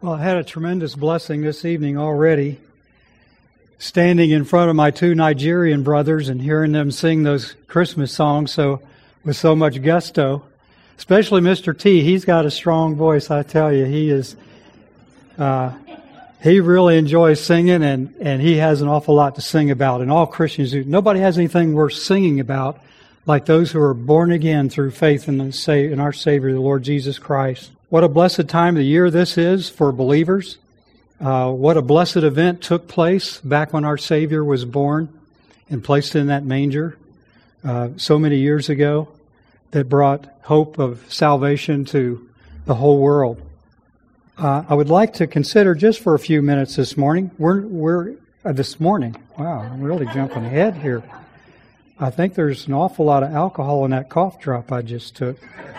Well, I had a tremendous blessing this evening already, standing in front of my two Nigerian brothers and hearing them sing those Christmas songs with so much gusto. Especially Mr. T. He's got a strong voice, I tell you. He really enjoys singing, and he has an awful lot to sing about. And all Christians do. Nobody has anything worth singing about like those who are born again through faith in our Savior, the Lord Jesus Christ. What a blessed time of the year this is for believers. What a blessed event took place back when our Savior was born and placed in that manger so many years ago that brought hope of salvation to the whole world. I would like to consider just for a few minutes this morning. This morning. Wow, I'm really jumping ahead here. I think there's an awful lot of alcohol in that cough drop I just took.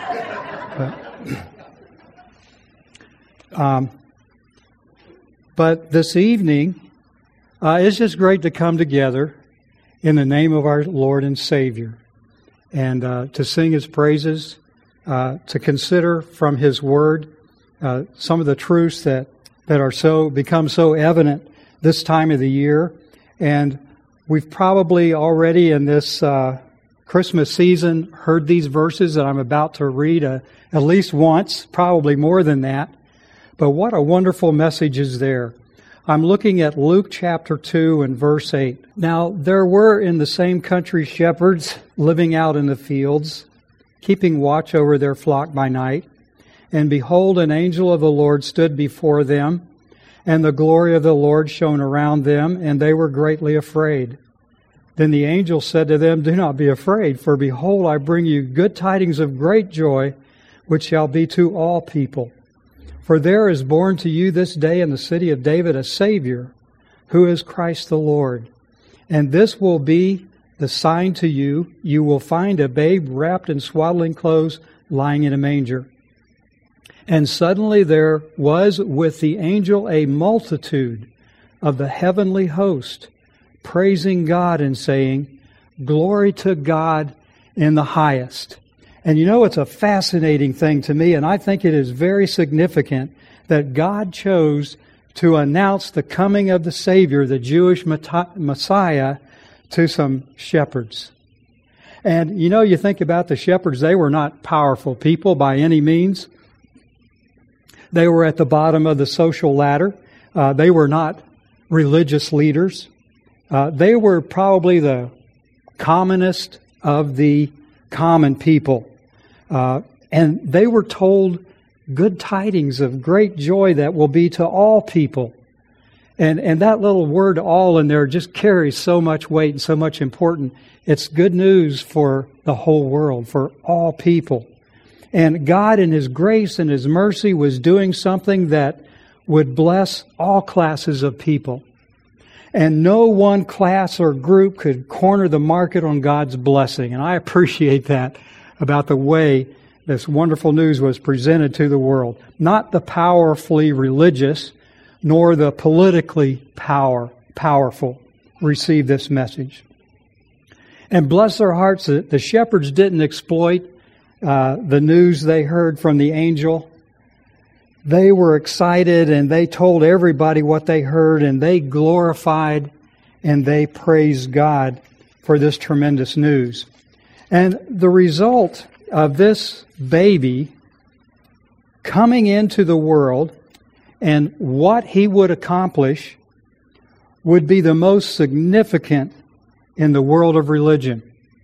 But this evening, it's just great to come together in the name of our Lord and Savior and to sing His praises, to consider from His Word some of the truths that are become so evident this time of the year. And we've probably already in this Christmas season heard these verses that I'm about to read at least once, probably more than that. But what a wonderful message is there. I'm looking at Luke chapter 2 and verse 8. Now, there were in the same country shepherds living out in the fields, keeping watch over their flock by night. And behold, an angel of the Lord stood before them, and the glory of the Lord shone around them, and they were greatly afraid. Then the angel said to them, "Do not be afraid, for behold, I bring you good tidings of great joy, which shall be to all people. For there is born to you this day in the city of David a Savior, who is Christ the Lord. And this will be the sign to you. You will find a babe wrapped in swaddling clothes, lying in a manger." And suddenly there was with the angel a multitude of the heavenly host, praising God and saying, "Glory to God in the highest." And you know, it's a fascinating thing to me, and I think it is very significant that God chose to announce the coming of the Savior, the Jewish Messiah, to some shepherds. And you know, you think about the shepherds, they were not powerful people by any means. They were at the bottom of the social ladder. They were not religious leaders. They were probably the commonest of the common people. And they were told good tidings of great joy that will be to all people. And that little word "all" in there just carries so much weight and so much importance. It's good news for the whole world, for all people. And God in His grace and His mercy was doing something that would bless all classes of people. And no one class or group could corner the market on God's blessing. And I appreciate that about the way this wonderful news was presented to the world. Not the powerfully religious, nor the politically powerful receive this message. And bless their hearts that the shepherds didn't exploit the news they heard from the angel. They were excited and they told everybody what they heard, and they glorified and they praised God for this tremendous news. And the result of this baby coming into the world and what he would accomplish would be the most significant in the world of religion.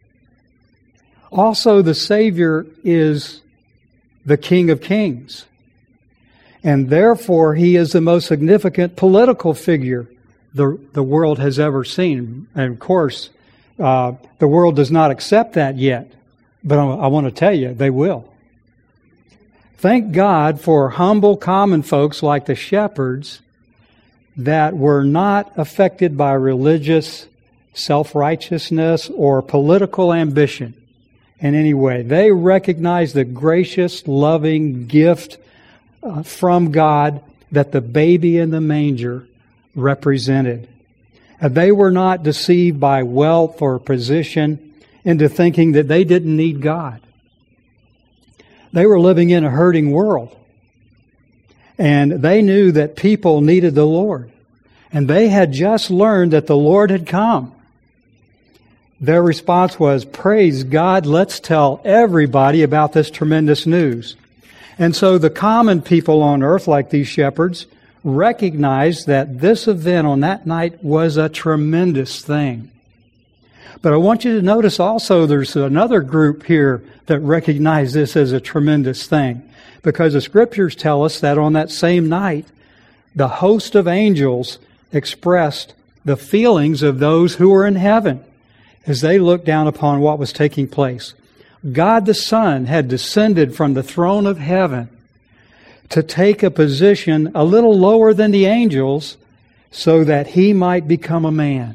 Also, the Savior is the King of Kings. And therefore, He is the most significant political figure the world has ever seen. And of course, the world does not accept that yet. But I want to tell you, they will. Thank God for humble, common folks like the shepherds that were not affected by religious self-righteousness or political ambition in any way. They recognized the gracious, loving gift from God that the baby in the manger represented. And they were not deceived by wealth or position into thinking that they didn't need God. They were living in a hurting world. And they knew that people needed the Lord. And they had just learned that the Lord had come. Their response was, "Praise God, let's tell everybody about this tremendous news." And so the common people on earth, like these shepherds, recognized that this event on that night was a tremendous thing. But I want you to notice also there's another group here that recognized this as a tremendous thing. Because the Scriptures tell us that on that same night, the host of angels expressed the feelings of those who were in heaven as they looked down upon what was taking place. God the Son had descended from the throne of heaven to take a position a little lower than the angels so that He might become a man.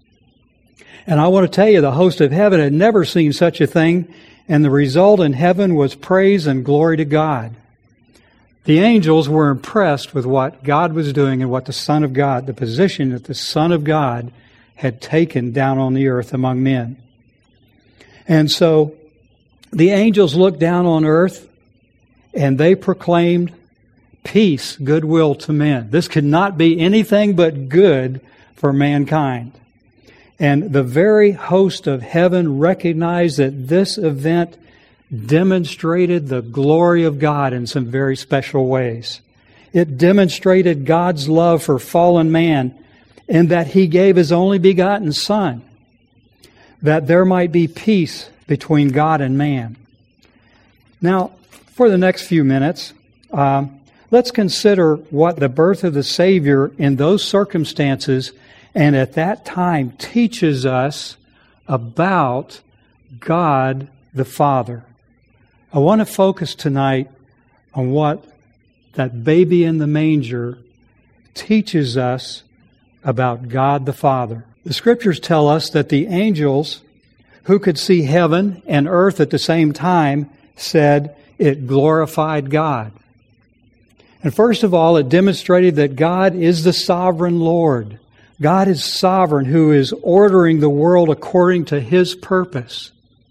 And I want to tell you, the host of heaven had never seen such a thing, and the result in heaven was praise and glory to God. The angels were impressed with what God was doing and what the Son of God, the position that the Son of God had taken down on the earth among men. And so the angels looked down on earth and they proclaimed peace, goodwill to men. This could not be anything but good for mankind. And the very host of heaven recognized that this event demonstrated the glory of God in some very special ways. It demonstrated God's love for fallen man in that He gave His only begotten Son, that there might be peace between God and man. Now, for the next few minutes, let's consider what the birth of the Savior in those circumstances and at that time teaches us about God the Father. I want to focus tonight on what that baby in the manger teaches us about God the Father. The Scriptures tell us that the angels who could see heaven and earth at the same time said it glorified God. And first of all, it demonstrated that God is the sovereign Lord. God is sovereign, who is ordering the world according to His purpose.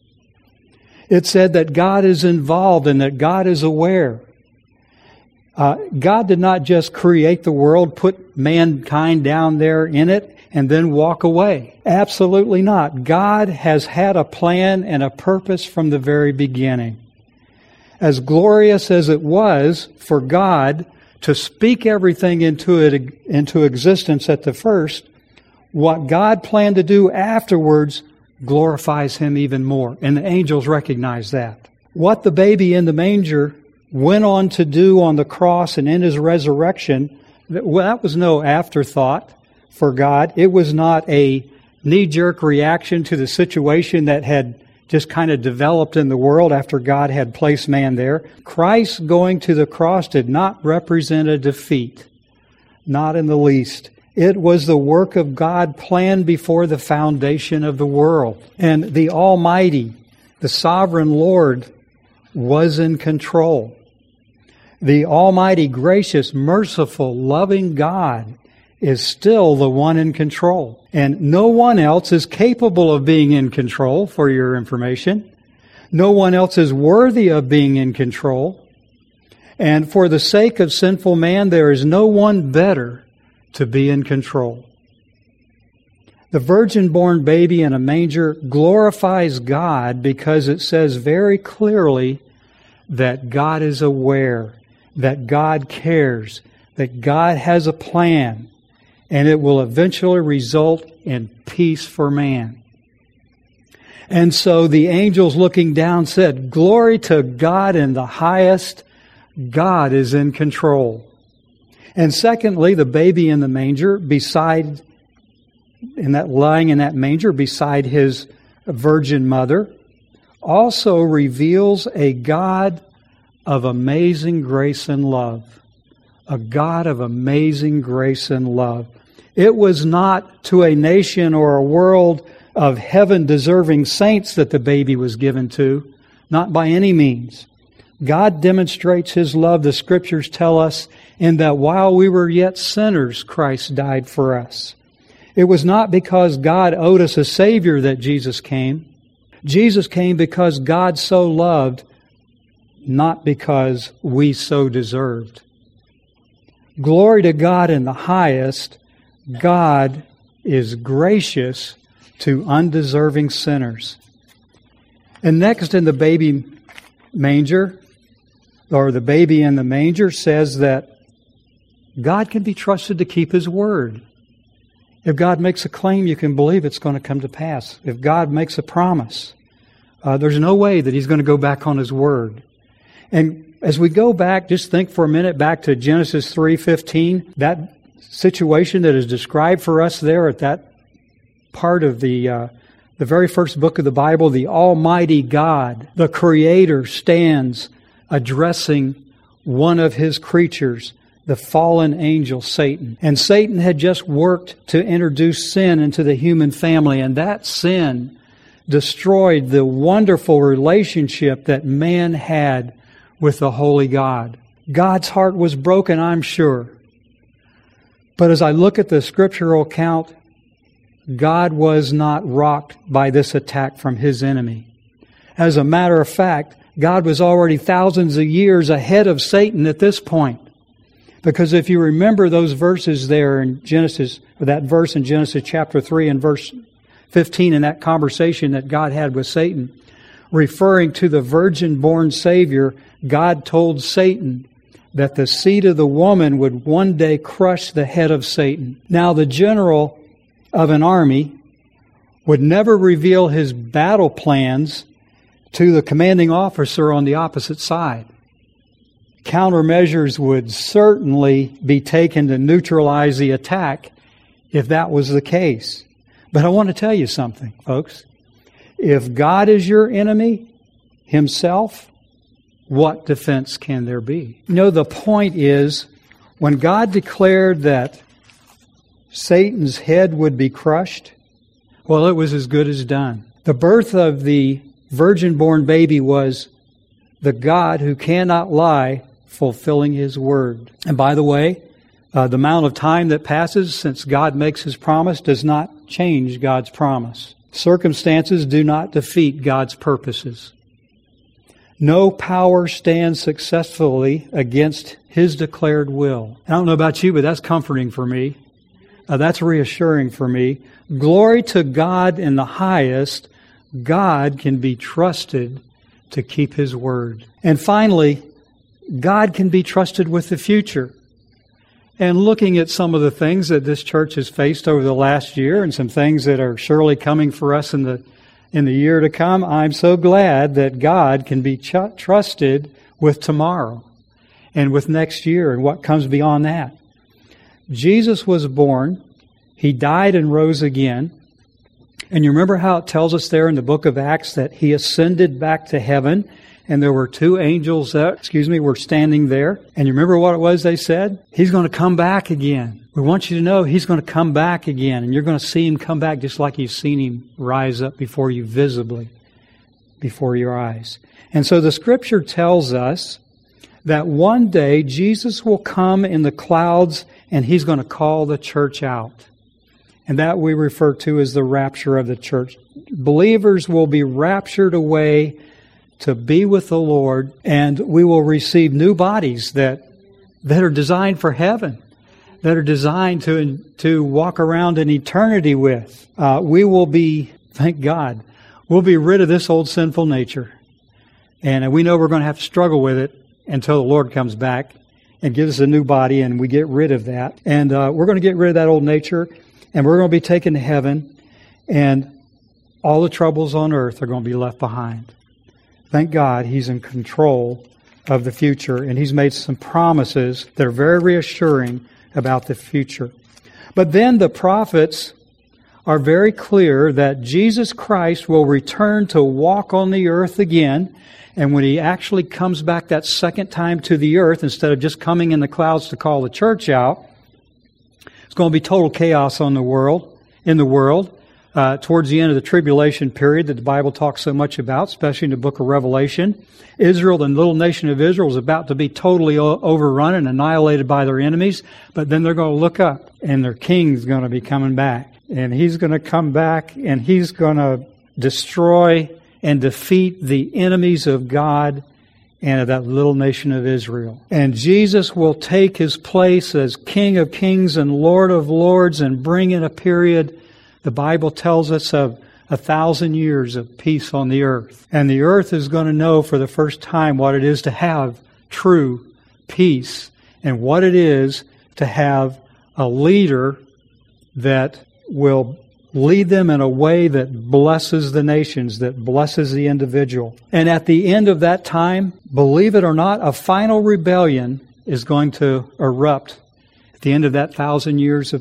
It said that God is involved and that God is aware. God did not just create the world, put mankind down there in it, and then walk away. Absolutely not. God has had a plan and a purpose from the very beginning. As glorious as it was for God to speak everything into existence at the first, what God planned to do afterwards glorifies Him even more. And the angels recognize that. What the baby in the manger went on to do on the cross and in His resurrection, that was no afterthought for God. It was not a knee-jerk reaction to the situation that had just kind of developed in the world after God had placed man there. Christ going to the cross did not represent a defeat, not in the least. It was the work of God planned before the foundation of the world. And the Almighty, the Sovereign Lord, was in control. The Almighty, gracious, merciful, loving God is still the one in control. And no one else is capable of being in control, for your information. No one else is worthy of being in control. And for the sake of sinful man, there is no one better to be in control. The virgin-born baby in a manger glorifies God because it says very clearly that God is aware, that God cares, that God has a plan, and it will eventually result in peace for man. And so the angels looking down said, "Glory to God in the highest. God is in control." And secondly, the baby in the manger, lying in that manger beside His virgin mother, also reveals a God of amazing grace and love. A God of amazing grace and love. It was not to a nation or a world of heaven-deserving saints that the baby was given to, not by any means. God demonstrates His love, the Scriptures tell us, in that while we were yet sinners, Christ died for us. It was not because God owed us a Savior that Jesus came. Jesus came because God so loved, not because we so deserved. Glory to God in the highest. God is gracious to undeserving sinners. And next in the baby manger, or the baby in the manger, says that God can be trusted to keep His word. If God makes a claim, you can believe it's going to come to pass. If God makes a promise, there's no way that He's going to go back on His word. And as we go back, just think for a minute back to Genesis 3:15, that situation that is described for us there at that part of the very first book of the Bible, the Almighty God, the Creator, stands addressing one of His creatures, the fallen angel Satan. And Satan had just worked to introduce sin into the human family, and that sin destroyed the wonderful relationship that man had with the Holy God. God's heart was broken, I'm sure. But as I look at the scriptural account, God was not rocked by this attack from His enemy. As a matter of fact, God was already thousands of years ahead of Satan at this point. Because if you remember those verses there in Genesis, or that verse in Genesis chapter 3 and verse 15 in that conversation that God had with Satan, referring to the virgin-born Savior, God told Satan that the seed of the woman would one day crush the head of Satan. Now, the general of an army would never reveal his battle plans to the commanding officer on the opposite side. Countermeasures would certainly be taken to neutralize the attack if that was the case. But I want to tell you something, folks. If God is your enemy Himself, what defense can there be? You know, the point is, when God declared that Satan's head would be crushed, well, it was as good as done. The birth of the virgin-born baby was the God who cannot lie fulfilling His word. And by the way, the amount of time that passes since God makes His promise does not change God's promise. Circumstances do not defeat God's purposes. No power stands successfully against His declared will. I don't know about you, but that's comforting for me. That's reassuring for me. Glory to God in the highest. God can be trusted to keep His word. And finally, God can be trusted with the future. And looking at some of the things that this church has faced over the last year and some things that are surely coming for us in the year to come, I'm so glad that God can be trusted with tomorrow and with next year and what comes beyond that. Jesus was born. He died and rose again. And you remember how it tells us there in the book of Acts that He ascended back to heaven, and there were two angels that, were standing there. And you remember what it was they said? He's going to come back again. We want you to know He's going to come back again, and you're going to see Him come back just like you've seen Him rise up before you visibly, before your eyes. And so the Scripture tells us that one day Jesus will come in the clouds and He's going to call the church out. And that we refer to as the rapture of the church. Believers will be raptured away to be with the Lord, and we will receive new bodies that are designed for heaven, that are designed to walk around in eternity with. We will be, thank God, we'll be rid of this old sinful nature. And we know we're going to have to struggle with it until the Lord comes back and gives us a new body and we get rid of that. And we're going to get rid of that old nature, and we're going to be taken to heaven, and all the troubles on earth are going to be left behind. Thank God He's in control of the future, and He's made some promises that are very reassuring about the future. But then the prophets are very clear that Jesus Christ will return to walk on the earth again, and when He actually comes back that second time to the earth, instead of just coming in the clouds to call the church out, it's going to be total chaos in the world. Towards the end of the tribulation period that the Bible talks so much about, especially in the book of Revelation, Israel, the little nation of Israel, is about to be totally overrun and annihilated by their enemies. But then they're going to look up, and their king's going to be coming back. And He's going to come back, and He's going to destroy and defeat the enemies of God and of that little nation of Israel. And Jesus will take His place as King of Kings and Lord of Lords and bring in a period, the Bible tells us, of 1,000 years of peace on the earth. And the earth is going to know for the first time what it is to have true peace and what it is to have a leader that will lead them in a way that blesses the nations, that blesses the individual. And at the end of that time, believe it or not, a final rebellion is going to erupt at the end of that 1,000 years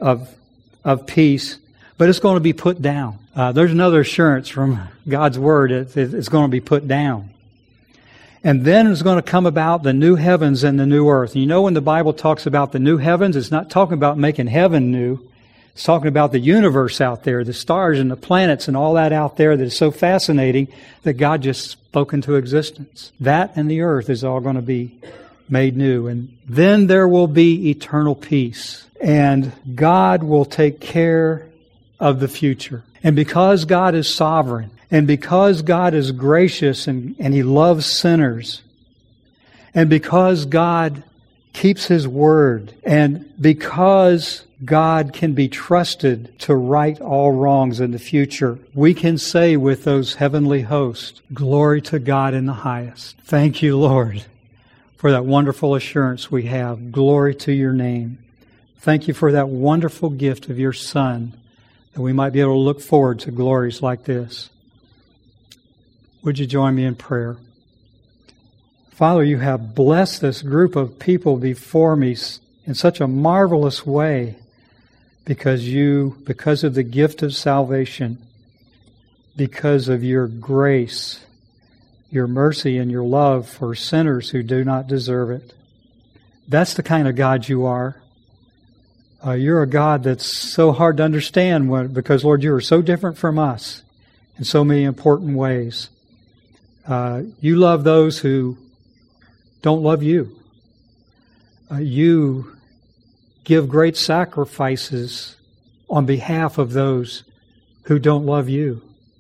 of peace, but it's going to be put down. There's another assurance from God's Word. It's going to be put down. And then it's going to come about the new heavens and the new earth. You know, when the Bible talks about the new heavens, it's not talking about making heaven new. It's talking about the universe out there, the stars and the planets and all that out there that is so fascinating that God just spoke into existence. That and the earth is all going to be made new. And then there will be eternal peace. And God will take care of the future. And because God is sovereign, and because God is gracious and He loves sinners, and because God keeps His word, and because God can be trusted to right all wrongs in the future, we can say with those heavenly hosts, glory to God in the highest. Thank you, Lord, for that wonderful assurance we have. Glory to your name. Thank you for that wonderful gift of your Son, that we might be able to look forward to glories like this. Would you join me in prayer? Father, you have blessed this group of people before me in such a marvelous way because of the gift of salvation, because of your grace, your mercy, and your love for sinners who do not deserve it. That's the kind of God you are. You're a God that's so hard to understand because, Lord, you are so different from us in so many important ways. You love those who don't love you. You give great sacrifices on behalf of those who don't love you.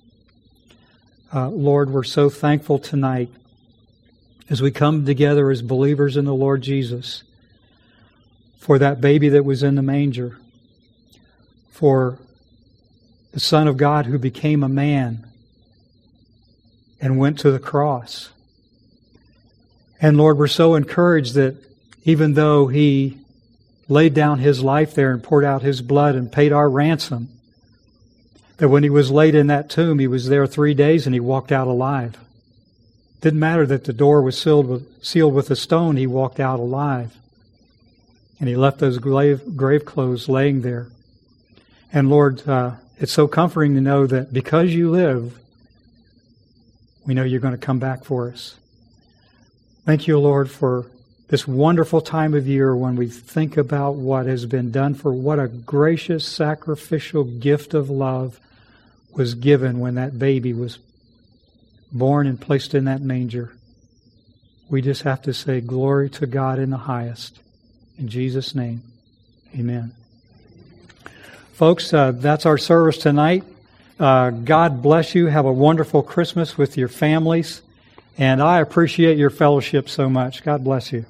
Lord, we're so thankful tonight as we come together as believers in the Lord Jesus for that baby that was in the manger, for the Son of God who became a man and went to the cross. And Lord, we're so encouraged that even though He laid down His life there and poured out His blood and paid our ransom, that when He was laid in that tomb, He was there 3 days and He walked out alive. Didn't matter that the door was sealed with a stone, He walked out alive. And He left those grave clothes laying there. And Lord, it's so comforting to know that because you live, we know you're going to come back for us. Thank you, Lord, for this wonderful time of year when we think about what has been done, for what a gracious sacrificial gift of love was given when that baby was born and placed in that manger. We just have to say glory to God in the highest. In Jesus' name, amen. Folks, that's our service tonight. God bless you. Have a wonderful Christmas with your families. And I appreciate your fellowship so much. God bless you.